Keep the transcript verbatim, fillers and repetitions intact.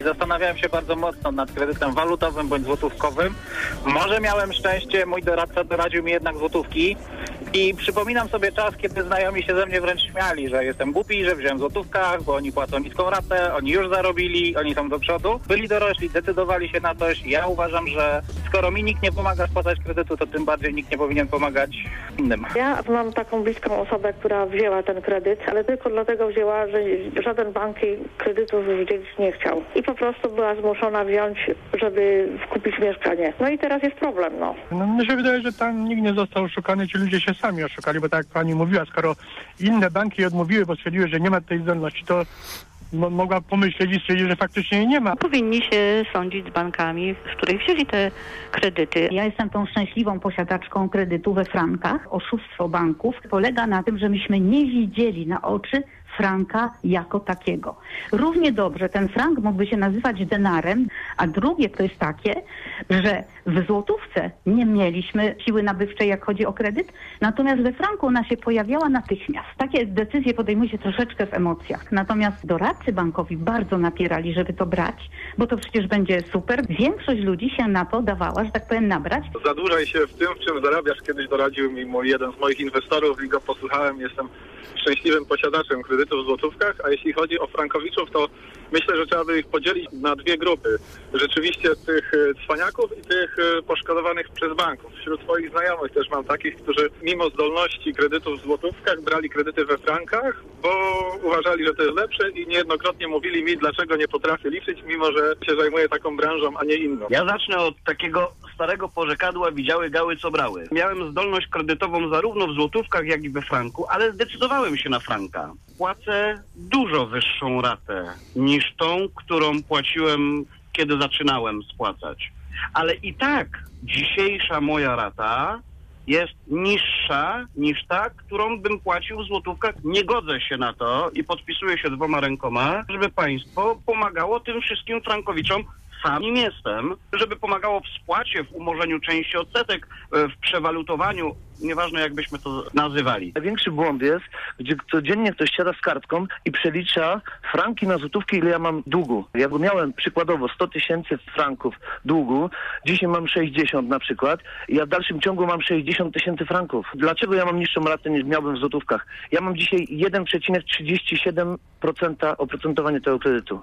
Zastanawiałem się bardzo mocno nad kredytem walutowym bądź złotówkowym. Może miałem szczęście, mój doradca doradził mi jednak złotówki i przypominam sobie czas, kiedy znajomi się ze mnie wręcz śmiali, że jestem głupi, że wziąłem w złotówkach, bo oni płacą niską ratę, oni już zarobili, oni są do przodu. Byli dorośli, decydowali się na coś. Ja uważam, że skoro mi nikt nie pomaga spłacać kredytu, to tym bardziej nikt nie powinien pomagać innym. Ja mam taką bliską osobę, która wzięła ten kredyt, ale tylko dlatego wzięła, że żaden bank jej kredytów udzielić nie chciał. I po prostu była zmuszona wziąć, żeby kupić mieszkanie. No i teraz jest problem, no. No mnie się wydaje, że tam nikt nie został oszukany, ci ludzie się sami oszukali, bo tak jak pani mówiła, skoro inne banki odmówiły, bo stwierdziły, że nie ma tej zdolności, to mo- mogła pomyśleć i stwierdzić, że faktycznie jej nie ma. Powinni się sądzić z bankami, z których wzięli te kredyty. Ja jestem tą szczęśliwą posiadaczką kredytu we frankach. Oszustwo banków polega na tym, że myśmy nie widzieli na oczy franka jako takiego. Równie dobrze ten frank mógłby się nazywać denarem, a drugie to jest takie, że w złotówce nie mieliśmy siły nabywczej, jak chodzi o kredyt, natomiast we franku ona się pojawiała natychmiast. Takie decyzje podejmuje się troszeczkę w emocjach. Natomiast doradcy bankowi bardzo napierali, żeby to brać, bo to przecież będzie super. Większość ludzi się na to dawała, że tak powiem, nabrać. Zadłużaj się w tym, w czym zarabiasz. Kiedyś doradził mi mój jeden z moich inwestorów i go posłuchałem. Jestem szczęśliwym posiadaczem kredytów w złotówkach, a jeśli chodzi o frankowiczów, to myślę, że trzeba by ich podzielić na dwie grupy. Rzeczywiście tych cwaniaków i tych poszkodowanych przez banków. Wśród swoich znajomych też mam takich, którzy mimo zdolności kredytów w złotówkach brali kredyty we frankach, bo uważali, że to jest lepsze i niejednokrotnie mówili mi, dlaczego nie potrafię liczyć, mimo że się zajmuję taką branżą, a nie inną. Ja zacznę od takiego starego porzekadła widziały gały co brały. Miałem zdolność kredytową zarówno w złotówkach, jak i we franku, ale zdecydowałem się na franka. Płacę dużo wyższą ratę niż tą, którą płaciłem, kiedy zaczynałem spłacać. Ale i tak dzisiejsza moja rata jest niższa niż ta, którą bym płacił w złotówkach. Nie godzę się na to i podpisuję się dwoma rękoma, żeby państwo pomagało tym wszystkim frankowiczom. Sam nim jestem, żeby pomagało w spłacie, w umorzeniu części odsetek, w przewalutowaniu, nieważne jak byśmy to nazywali. Największy błąd jest, gdzie codziennie ktoś siada z kartką i przelicza franki na złotówki, ile ja mam długu. Ja miałem przykładowo sto tysięcy franków długu, dzisiaj mam sześćdziesiąt na przykład i ja w dalszym ciągu mam sześćdziesiąt tysięcy franków. Dlaczego ja mam niższą ratę niż miałbym w złotówkach? Ja mam dzisiaj jeden przecinek trzydzieści siedem procent oprocentowanie tego kredytu.